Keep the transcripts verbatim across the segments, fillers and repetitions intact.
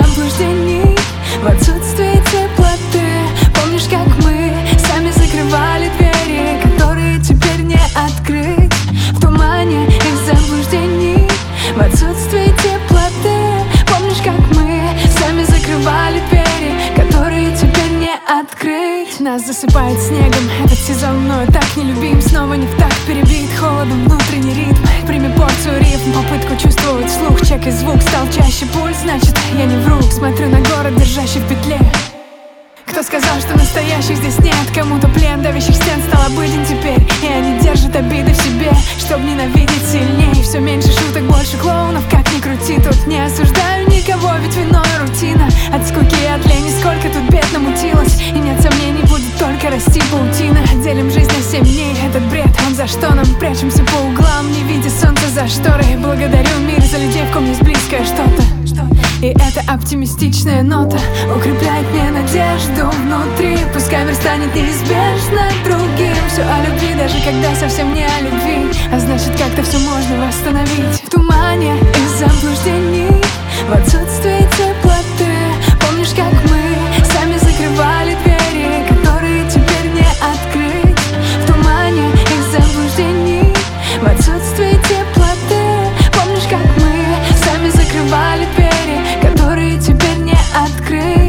заблуждений, в отсутствии теплоты. Помнишь, как мы сами закрывали двери, которые теперь не открыть? В тумане из заблуждений, в отсутствии теплоты. Помнишь, как мы сами закрывали двери, которые теперь не открыть? Нас засыпает снегом этот сезон, мною так не любим. Снова не в такт, перебит холодом внутренний ритм. Прими порцию рифм, попытку чувствовать слух. Чек и звук стал чаще, пульс, значит я не вру. Смотрю на город, держащий в петле. Кто сказал, что настоящих здесь нет? Кому-то плен давящих стен стал обыден теперь, и они держат обиды в себе, чтоб ненавидеть сильней. Все меньше шуток, больше клоунов, как ни крути. Тут не осуждаю никого, ведь виной рутина. От скуки и от лени сколько тут бед намутилось, и нет сомнений, будет только расти паутина. Делим жизнь на семь дней, этот бред, он за что нам? Прячемся по углам, не видя солнца за шторой. Благодарю мир за людей, в ком есть близкое что-то. И эта оптимистичная нота укрепляет мне надежду внутри. Пускай мир станет неизбежно другим. Все о любви, даже когда совсем не о любви, а значит как-то все можно восстановить. В тумане из заблуждений, в отсутствии теплоты. Помнишь, как мы сами закрывали двери, которые теперь не открыть? В тумане из заблуждений, в отсутствии теплоты. Помнишь, как мы сами закрывали двери, которые теперь не открыть?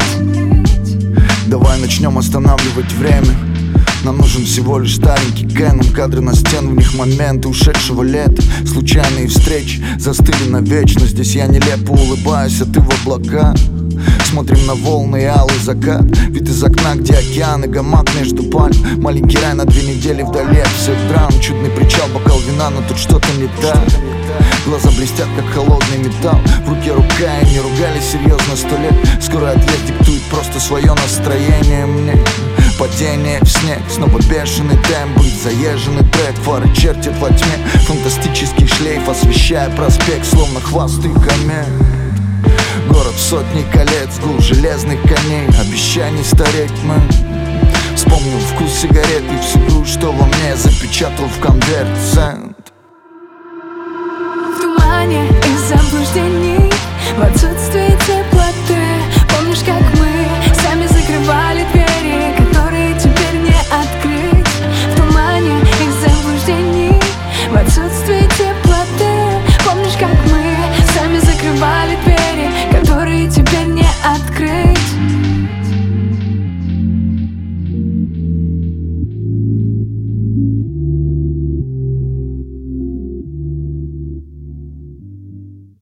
Давай начнем останавливать время. Нам нужен всего лишь старенький Кэнон. Кадры на стен, в них моменты ушедшего лета. Случайные встречи застыли навечно. Здесь я нелепо улыбаюсь, а ты в облака. Смотрим на волны и алый закат. Вид из окна, где океан и гамак между пальм. Маленький рай на две недели вдали от всех драм. Чудный причал, бокал вина, но тут что-то не так. Глаза блестят, как холодный металл. В руке рука, и не ругались серьезно сто лет. Скоро отъезд диктует просто свое настроение мне. Падение в снег, снова бешеный темп. Заезженный трек, фары чертят во тьме. Фантастический шлейф, освещая проспект, словно хвосты комет. Город в сотни колец, гул железных коней, обещаний стареть мы. Вспомнил вкус сигарет и всю грусть, что во мне запечатал в конверт цент. В тумане из заблуждений,